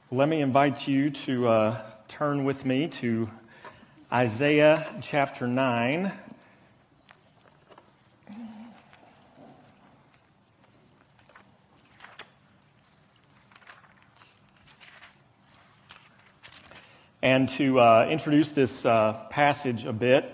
Let me invite you to turn with me to Isaiah chapter 9. And to introduce this passage a bit,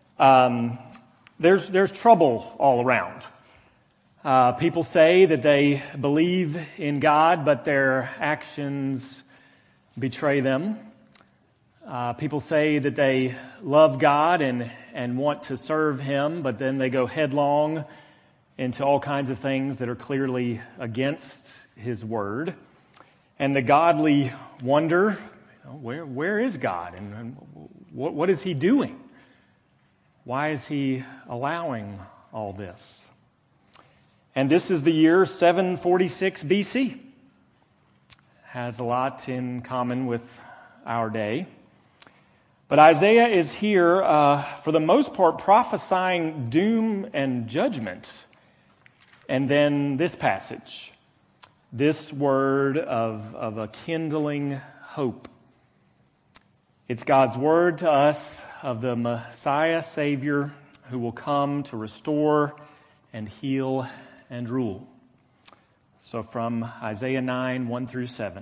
there's trouble all around. People say that they believe in God, but their actions betray them. People say that they love God and want to serve Him, but then they go headlong into all kinds of things that are clearly against His Word. And the godly wonder, where is God and what is He doing? Why is He allowing all this? And this is the year 746 BC. Has a lot in common with our day. But Isaiah is here, for the most part, prophesying doom and judgment. And then this passage, this word of a kindling hope. It's God's word to us of the Messiah, Savior, who will come to restore and heal and rule. So from Isaiah 9, 1 through 7.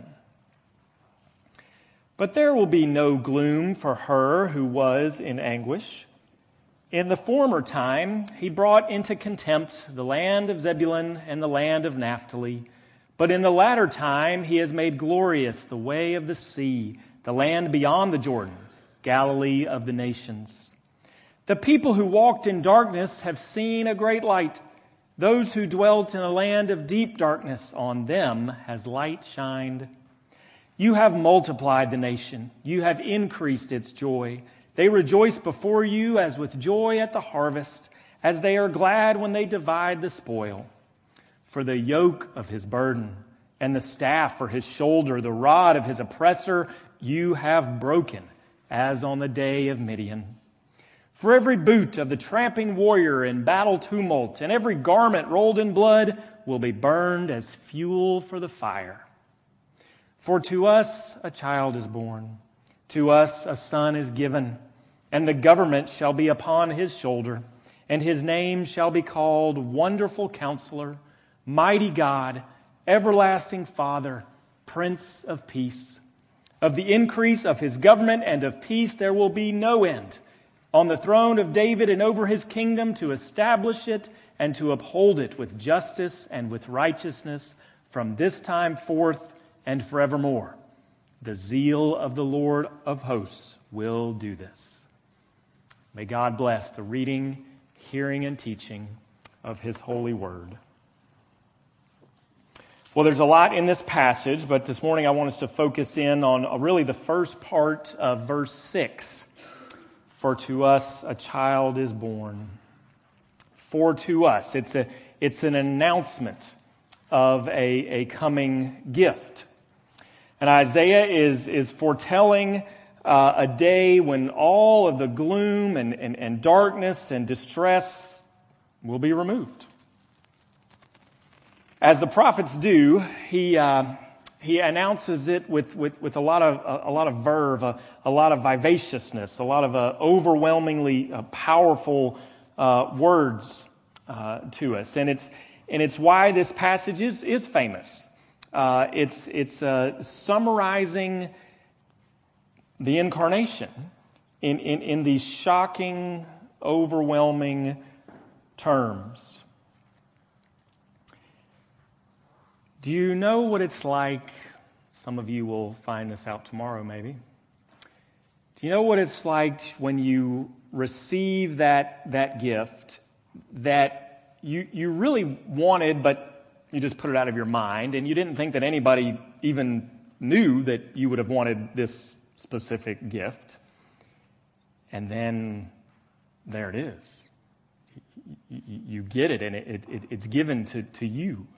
But there will be no gloom for her who was in anguish. In the former time, he brought into contempt the land of Zebulun and the land of Naphtali. But in the latter time, he has made glorious the way of the sea, the land beyond the Jordan, Galilee of the nations. The people who walked in darkness have seen a great light. Those who dwelt in a land of deep darkness, on them has light shined. You have multiplied the nation. You have increased its joy. They rejoice before you as with joy at the harvest, as they are glad when they divide the spoil. For the yoke of his burden and the staff for his shoulder, the rod of his oppressor, you have broken, as on the day of Midian. For every boot of the tramping warrior in battle tumult and every garment rolled in blood will be burned as fuel for the fire. For to us a child is born, to us a son is given, and the government shall be upon his shoulder, and his name shall be called Wonderful Counselor, Mighty God, Everlasting Father, Prince of Peace. Of the increase of his government and of peace there will be no end, on the throne of David and over his kingdom, to establish it and to uphold it with justice and with righteousness from this time forth and forevermore. The zeal of the Lord of hosts will do this. May God bless the reading, hearing, and teaching of his holy word. Well, there's a lot in this passage, but this morning I want us to focus in on really the first part of verse 6. For to us a child is born. For to us. It's an announcement of a coming gift. And Isaiah is foretelling a day when all of the gloom and darkness and distress will be removed. As the prophets do, he announces it with a lot of verve, a lot of vivaciousness, a lot of overwhelmingly powerful words to us, and it's why this passage is famous. It's summarizing the incarnation in these shocking, overwhelming terms. Do you know what it's like? Some of you will find this out tomorrow, maybe. Do you know what it's like when you receive that gift that you really wanted, but you just put it out of your mind, and you didn't think that anybody even knew that you would have wanted this specific gift, and then there it is. You get it, and it's given to you.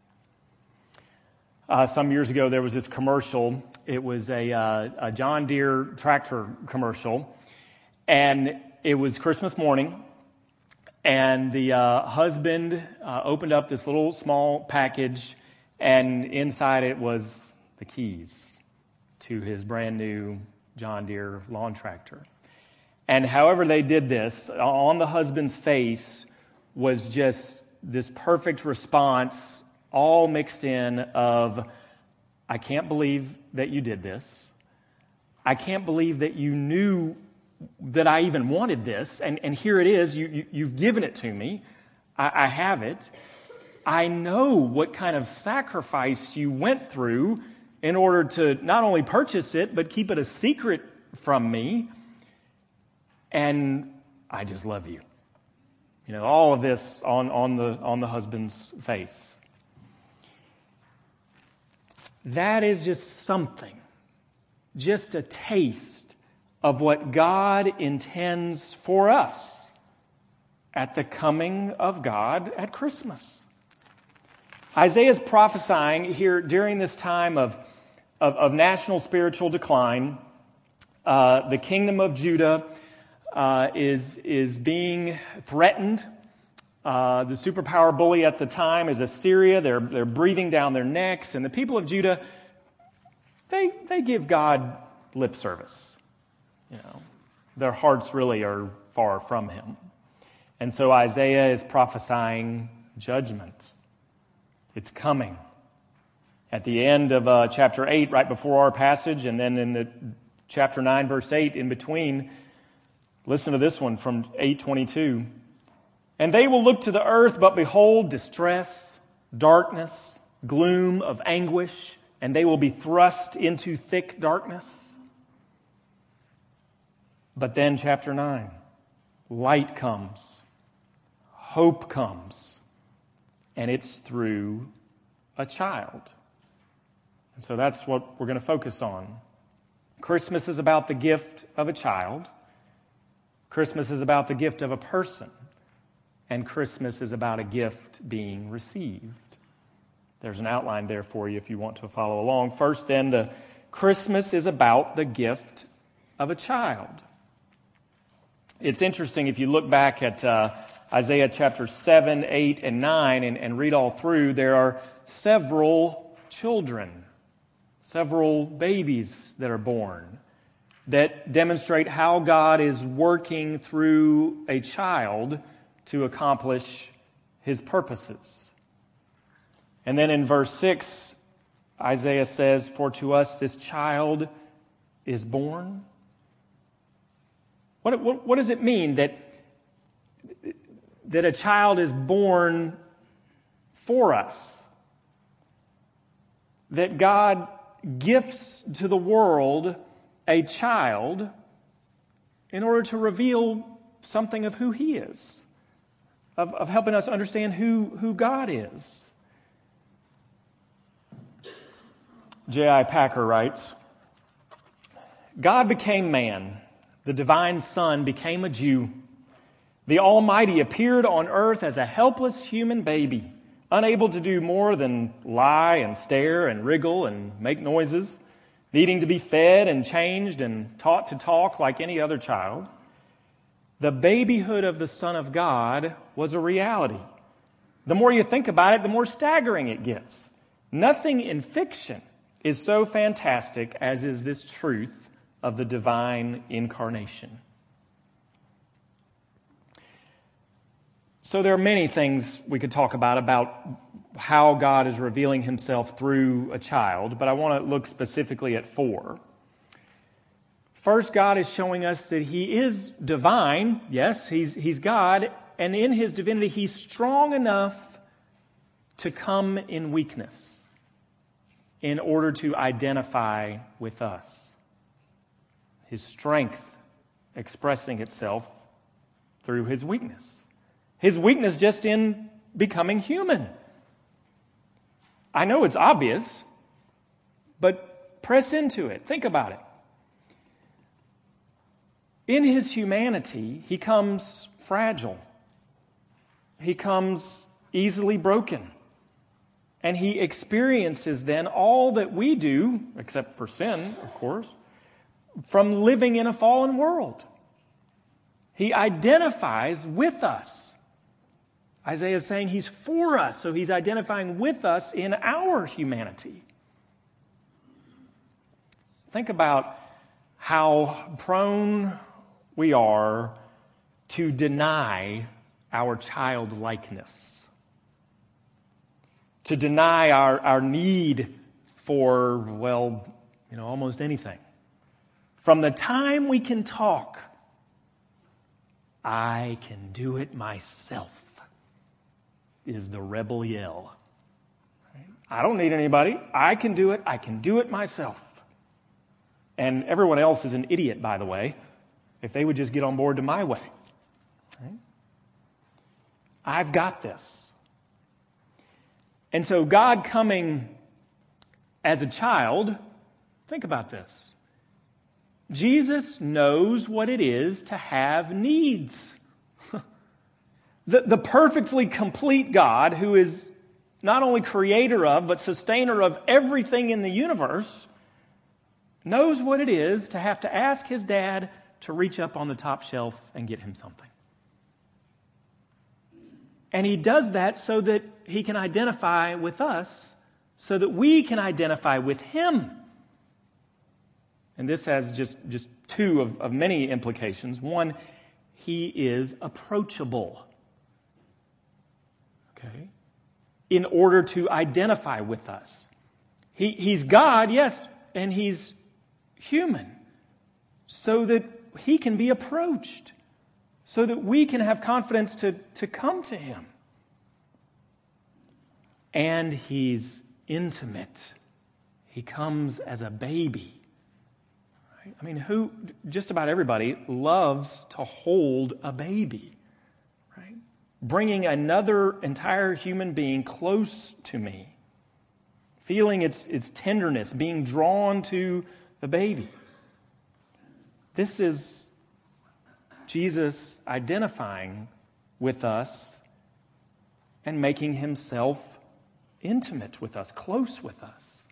Some years ago, there was this commercial. It was a John Deere tractor commercial, and it was Christmas morning, and the husband opened up this little small package, and inside it was the keys to his brand new John Deere lawn tractor. And however they did this, on the husband's face was just this perfect response, all mixed in of, I can't believe that you did this. I can't believe that you knew that I even wanted this, and here it is, you've given it to me. I have it. I know what kind of sacrifice you went through in order to not only purchase it, but keep it a secret from me. And I just love you. You know, all of this on the husband's face. That is just something, just a taste of what God intends for us at the coming of God at Christmas. Isaiah is prophesying here during this time of national spiritual decline. The kingdom of Judah is being threatened. The superpower bully at the time is Assyria. They're breathing down their necks, and the people of Judah, they give God lip service. You know, their hearts really are far from Him, and so Isaiah is prophesying judgment. It's coming. At the end of chapter 8, right before our passage, and then in the chapter 9, verse 8, in between, listen to this one from 8:22. And they will look to the earth, but behold distress, darkness, gloom of anguish, and they will be thrust into thick darkness. But then chapter 9, light comes, hope comes, and it's through a child. And so that's what we're going to focus on. Christmas is about the gift of a child. Christmas is about the gift of a person. And Christmas is about a gift being received. There's an outline there for you if you want to follow along. First, then, the Christmas is about the gift of a child. It's interesting if you look back at Isaiah chapter 7, 8, and 9 and read all through, there are several children, several babies that are born that demonstrate how God is working through a child to accomplish His purposes. And then in verse 6, Isaiah says, "For to us this child is born." What does it mean that a child is born for us? That God gifts to the world a child in order to reveal something of who He is, of helping us understand who God is. J.I. Packer writes, "God became man. The divine Son became a Jew. The Almighty appeared on earth as a helpless human baby, unable to do more than lie and stare and wriggle and make noises, needing to be fed and changed and taught to talk like any other child. The babyhood of the Son of God was a reality. The more you think about it, the more staggering it gets. Nothing in fiction is so fantastic as is this truth of the divine incarnation." So there are many things we could talk about how God is revealing Himself through a child, but I want to look specifically at 4. First, God is showing us that He is divine. Yes, He's God, and in His divinity, He's strong enough to come in weakness in order to identify with us. His strength expressing itself through His weakness. His weakness just in becoming human. I know it's obvious, but press into it. Think about it. In His humanity, He comes fragile. He comes easily broken. And He experiences then all that we do, except for sin, of course, from living in a fallen world. He identifies with us. Isaiah is saying He's for us, so He's identifying with us in our humanity. Think about how prone we are to deny our childlikeness, to deny our need for, almost anything. From the time we can talk, I can do it myself, is the rebel yell. I don't need anybody. I can do it. I can do it myself. And everyone else is an idiot, by the way, if they would just get on board to my way. Right? I've got this. And so God coming as a child, think about this. Jesus knows what it is to have needs. The perfectly complete God, who is not only creator of, but sustainer of everything in the universe, knows what it is to have to ask his dad to reach up on the top shelf and get him something. And he does that so that he can identify with us, so that we can identify with him. And this has just two of many implications. One, he is approachable. Okay? In order to identify with us. He's God, yes, and he's human, so that he can be approached, so that we can have confidence to come to him. And he's intimate. He comes as a baby. Right? I mean, just about everybody loves to hold a baby. Right? Bringing another entire human being close to me. Feeling its tenderness, being drawn to the baby. This is Jesus identifying with us and making himself intimate with us, close with us.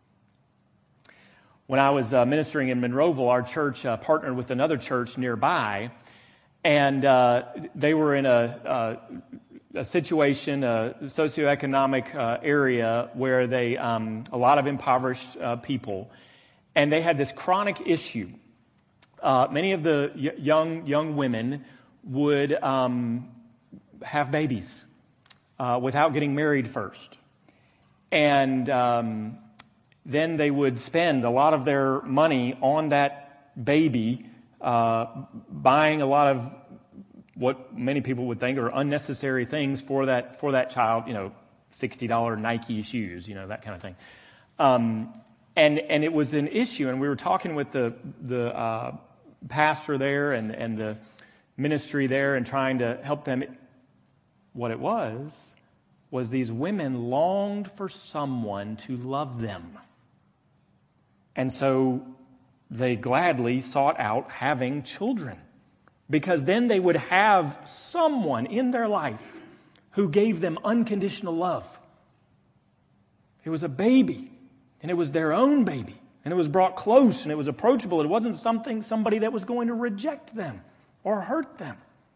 When I was ministering in Monroeville, our church partnered with another church nearby, and they were in a situation, a socioeconomic area where they a lot of impoverished people, and they had this chronic issue. Many of the young women would have babies without getting married first. And then they would spend a lot of their money on that baby, buying a lot of what many people would think are unnecessary things for that child, $60 Nike shoes, that kind of thing. And it was an issue, and we were talking with the pastor there and the ministry there and trying to help them. What it was these women longed for someone to love them. And so they gladly sought out having children, because then they would have someone in their life who gave them unconditional love. It was a baby, and it was their own baby, and it was brought close, and it was approachable. It wasn't somebody that was going to reject them or hurt them.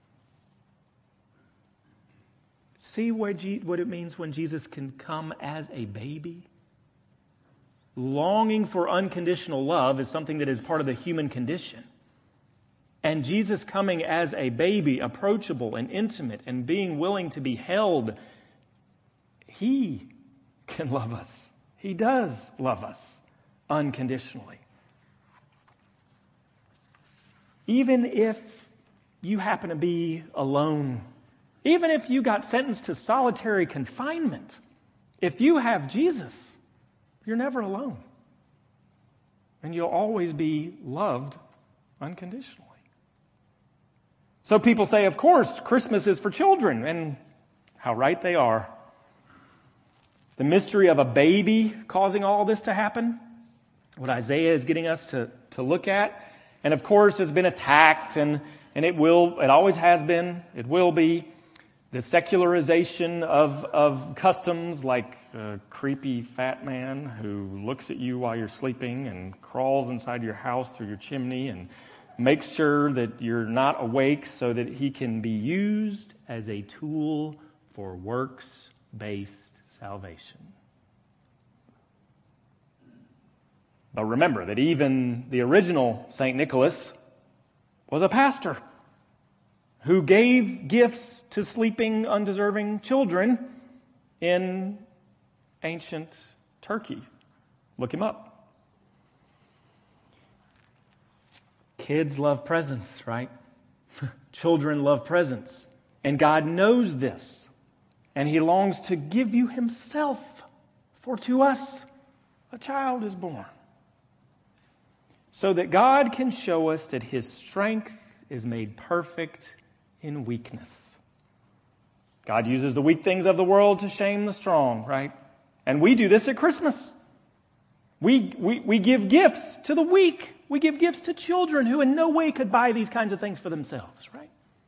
See what it means when Jesus can come as a baby? Longing for unconditional love is something that is part of the human condition. And Jesus coming as a baby, approachable and intimate and being willing to be held, he can love us. He does love us unconditionally. Even if you happen to be alone, even if you got sentenced to solitary confinement, if you have Jesus, you're never alone. And you'll always be loved unconditionally. So people say, of course, Christmas is for children, and how right they are. The mystery of a baby causing all this to happen, what Isaiah is getting us to look at. And of course, it's been attacked, and it always has been, it will be. The secularization of customs, like a creepy fat man who looks at you while you're sleeping and crawls inside your house through your chimney and makes sure that you're not awake so that he can be used as a tool for works-based salvation. But remember that even the original St. Nicholas was a pastor who gave gifts to sleeping, undeserving children in ancient Turkey. Look him up. Kids love presents, right? Children love presents. And God knows this. And He longs to give you Himself. For to us a child is born. So that God can show us that His strength is made perfect in weakness. God uses the weak things of the world to shame the strong, right? And we do this at Christmas. We give gifts to the weak. We give gifts to children who in no way could buy these kinds of things for themselves, right?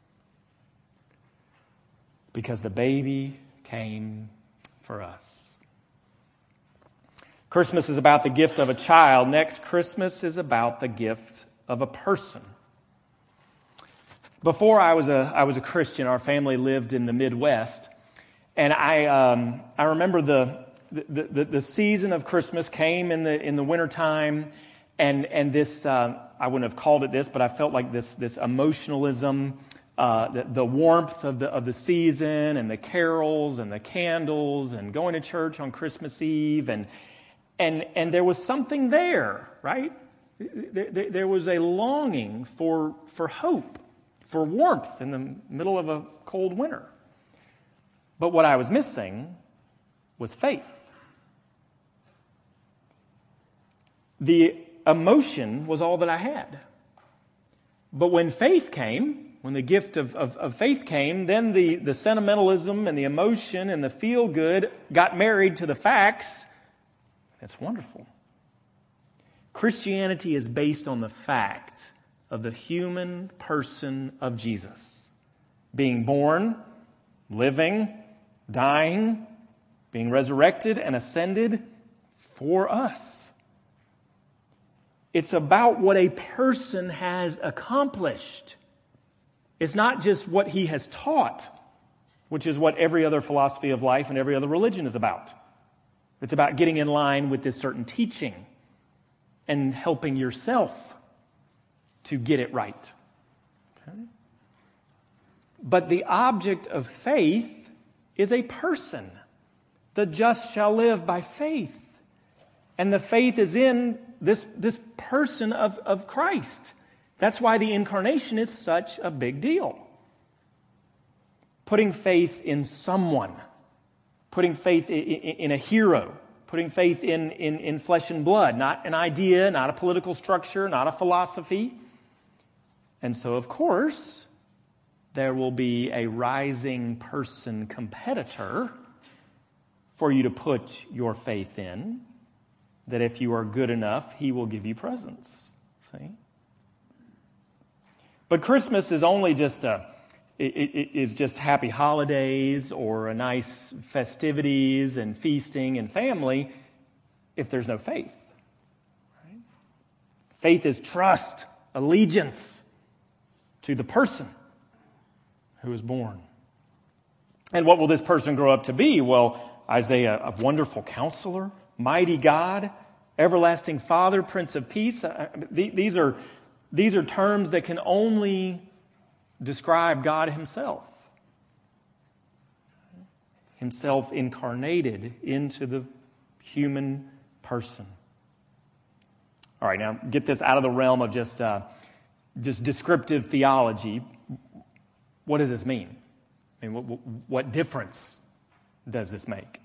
Because the baby came for us. Christmas is about the gift of a child. Next, Christmas is about the gift of a person. Before I was a Christian, our family lived in the Midwest, and I remember the season of Christmas came in the wintertime, and this I wouldn't have called it this, but I felt like this emotionalism, the warmth of the season, and the carols and the candles, and going to church on Christmas Eve, and there was something there, right? There was a longing for hope, for warmth in the middle of a cold winter. But what I was missing was faith. The emotion was all that I had. But when faith came, when the gift of faith came, then the sentimentalism and the emotion and the feel-good got married to the facts. It's wonderful. Christianity is based on the fact of the human person of Jesus. Being born, living, dying, being resurrected and ascended for us. It's about what a person has accomplished. It's not just what he has taught, which is what every other philosophy of life and every other religion is about. It's about getting in line with this certain teaching and helping yourself to get it right. Okay? But the object of faith is a person. The just shall live by faith. And the faith is in this person of Christ. That's why the incarnation is such a big deal. Putting faith in someone. Putting faith in a hero. Putting faith in flesh and blood. Not an idea, not a political structure, not a philosophy. And so, of course, there will be a rising person competitor for you to put your faith in, that if you are good enough, he will give you presents. See? But Christmas is only just is just happy holidays or a nice festivities and feasting and family if there's no faith. Right? Faith is trust, allegiance to the person who is born. And what will this person grow up to be? Well, Isaiah, a wonderful counselor, mighty God, everlasting Father, Prince of Peace. These are terms that can only describe God Himself. Himself incarnated into the human person. All right, now get this out of the realm of just descriptive theology. What does this mean? I mean, what difference does this make?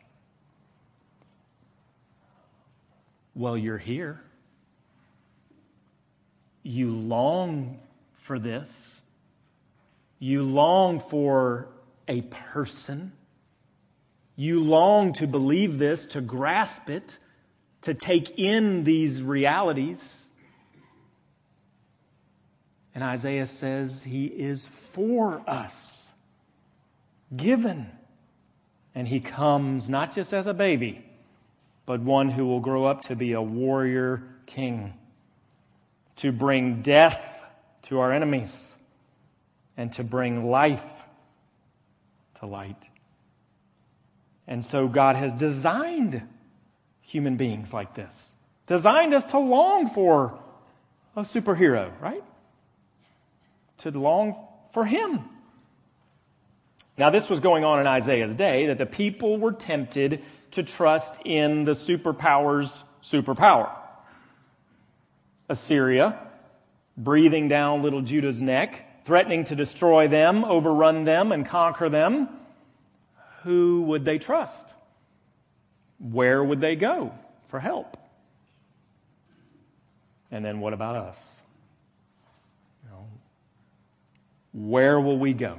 Well, you're here. You long for this. You long for a person. You long to believe this, to grasp it, to take in these realities. And Isaiah says He is for us, given. And He comes not just as a baby, but one who will grow up to be a warrior king, to bring death to our enemies, and to bring life to light. And so God has designed human beings like this. designed us to long for a superhero, right? To long for him. Now, this was going on in Isaiah's day, that the people were tempted to trust in the superpower's superpower. Assyria, breathing down little Judah's neck, threatening to destroy them, overrun them, and conquer them. Who would they trust? Where would they go for help? And then what about us? Where will we go?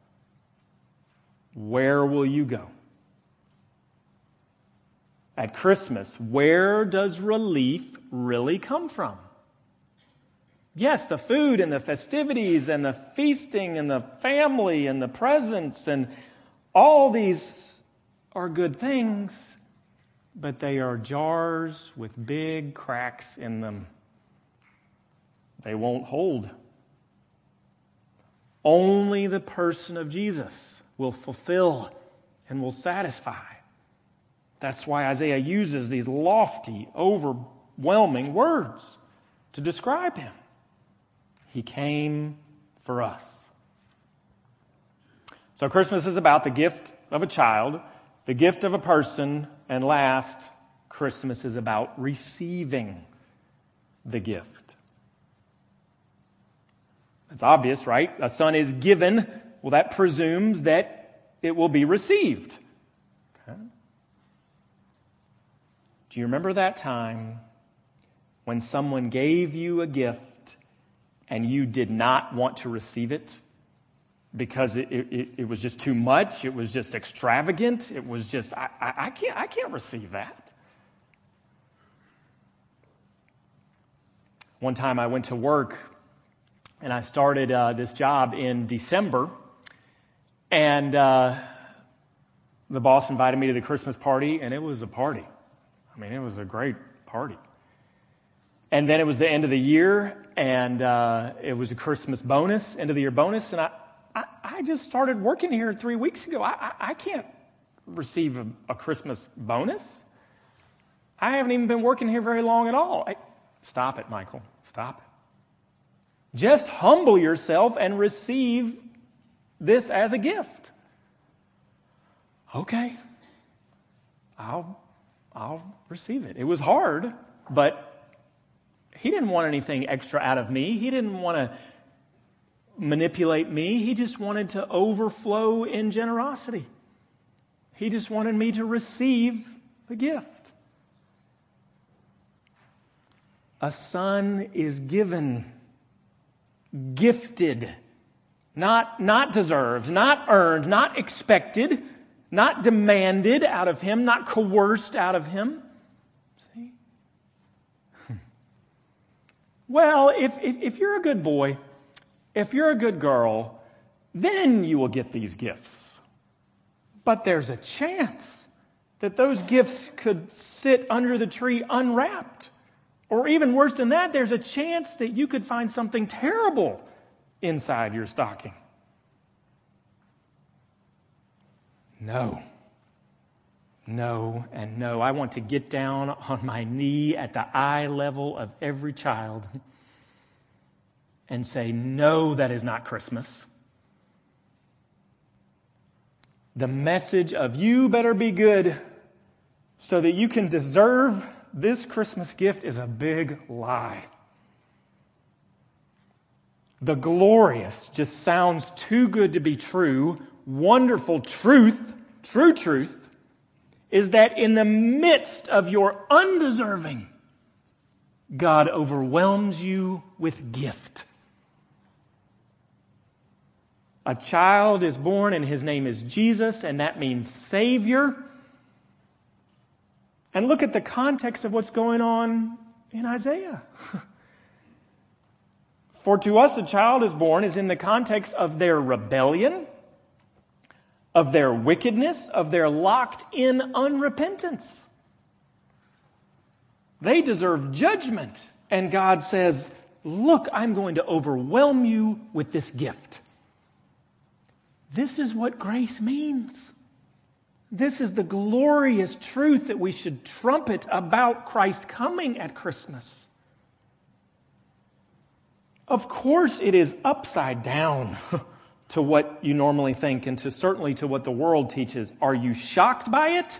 Where will you go? At Christmas, where does relief really come from? Yes, the food and the festivities and the feasting and the family and the presents and all these are good things, but they are jars with big cracks in them. They won't hold. Only the person of Jesus will fulfill and will satisfy. That's why Isaiah uses these lofty, overwhelming words to describe him. He came for us. So Christmas is about the gift of a child, the gift of a person, and last, Christmas is about receiving the gift. It's obvious, right? A son is given. Well, that presumes that it will be received. Okay. Do you remember that time when someone gave you a gift and you did not want to receive it because it was just too much, it was just extravagant, it was just, I can't receive that. One time I went to work and I started this job in December, and the boss invited me to the Christmas party, and it was a party. I mean, it was a great party. And then it was the end of the year, and it was a Christmas bonus, end of the year bonus, and I just started working here 3 weeks ago. I can't receive a Christmas bonus. I haven't even been working here very long at all. Stop it, Michael. Stop it. Just humble yourself and receive this as a gift. Okay. I'll receive it. It was hard, but he didn't want anything extra out of me. He didn't want to manipulate me. He just wanted to overflow in generosity. He just wanted me to receive the gift. A son is given, gifted, not deserved, not earned, not expected, not demanded out of him, not coerced out of him. See? Well, if you're a good boy, if you're a good girl, then you will get these gifts. But there's a chance that those gifts could sit under the tree unwrapped. Or even worse than that, there's a chance that you could find something terrible inside your stocking. No, and no. I want to get down on my knee at the eye level of every child and say, no, that is not Christmas. The message of you better be good so that you can deserve this Christmas gift is a big lie. The glorious just sounds too good to be true. Wonderful truth, true truth, is that in the midst of your undeserving, God overwhelms you with gift. A child is born and his name is Jesus, and that means Savior. And look at the context of what's going on in Isaiah. For to us a child is born is in the context of their rebellion, of their wickedness, of their locked-in unrepentance. They deserve judgment. And God says, look, I'm going to overwhelm you with this gift. This is what grace means. This is the glorious truth that we should trumpet about Christ coming at Christmas. Of course, it is upside down to what you normally think and certainly to what the world teaches. Are you shocked by it?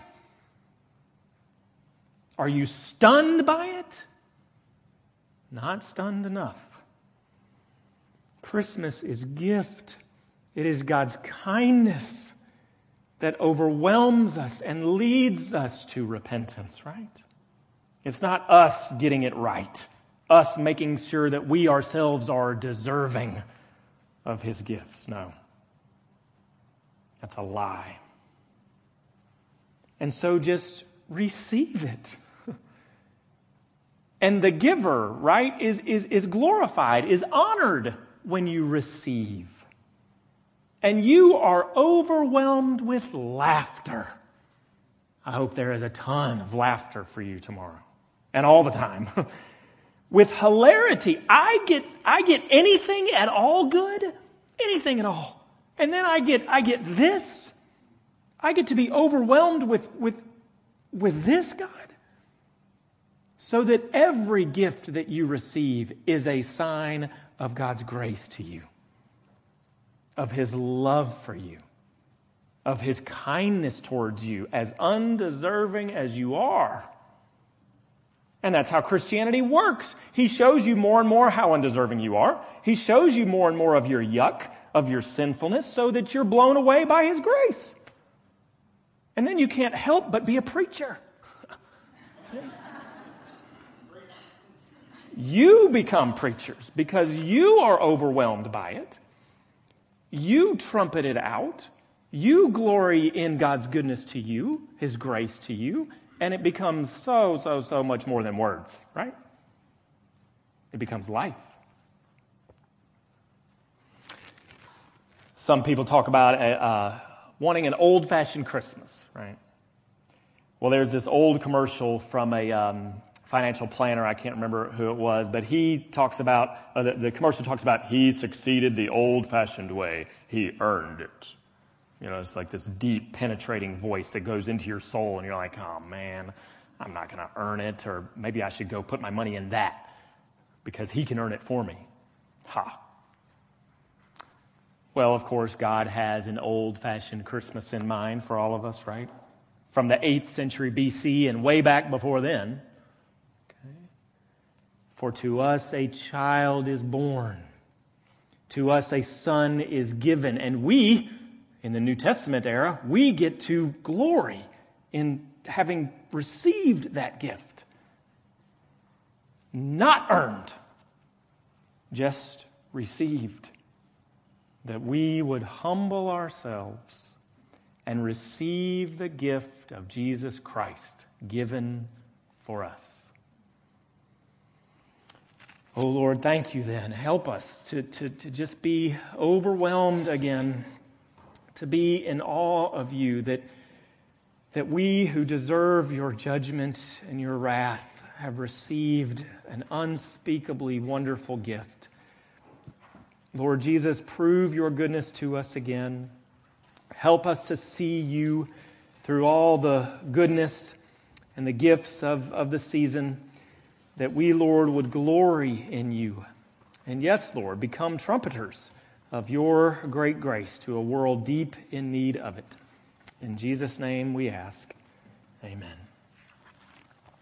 Are you stunned by it? Not stunned enough. Christmas is gift. It is God's kindness that overwhelms us and leads us to repentance, right? It's not us getting it right, us making sure that we ourselves are deserving of his gifts. No. That's a lie. And so just receive it. And the giver, right, is glorified, is honored when you receive. And you are overwhelmed with laughter. I hope there is a ton of laughter for you tomorrow and all the time. With hilarity. I get anything at all good, anything at all. And then I get this. I get to be overwhelmed with this, God. So that every gift that you receive is a sign of God's grace to you, of his love for you, of his kindness towards you, as undeserving as you are. And that's how Christianity works. He shows you more and more how undeserving you are. He shows you more and more of your yuck, of your sinfulness, so that you're blown away by his grace. And then you can't help but be a preacher. See? You become preachers because you are overwhelmed by it. You trumpet it out. You glory in God's goodness to you, his grace to you, and it becomes so much more than words, right? It becomes life. Some people talk about wanting an old-fashioned Christmas, right? Well, there's this old commercial from a financial planner, I can't remember who it was, but he talks about, the commercial talks about, he succeeded the old-fashioned way. He earned it. You know, it's like this deep, penetrating voice that goes into your soul, and you're like, oh man, I'm not going to earn it, or maybe I should go put my money in that, because he can earn it for me. Ha. Well, of course, God has an old-fashioned Christmas in mind for all of us, right? From the 8th century BC and way back before then. For to us a child is born, to us a son is given, and we, in the New Testament era, we get to glory in having received that gift. Not earned, just received. That we would humble ourselves and receive the gift of Jesus Christ given for us. Oh, Lord, thank you then. Help us to just be overwhelmed again, to be in awe of you, that we who deserve your judgment and your wrath have received an unspeakably wonderful gift. Lord Jesus, prove your goodness to us again. Help us to see you through all the goodness and the gifts of the season, that we, Lord, would glory in you. And yes, Lord, become trumpeters of your great grace to a world deep in need of it. In Jesus' name we ask, amen.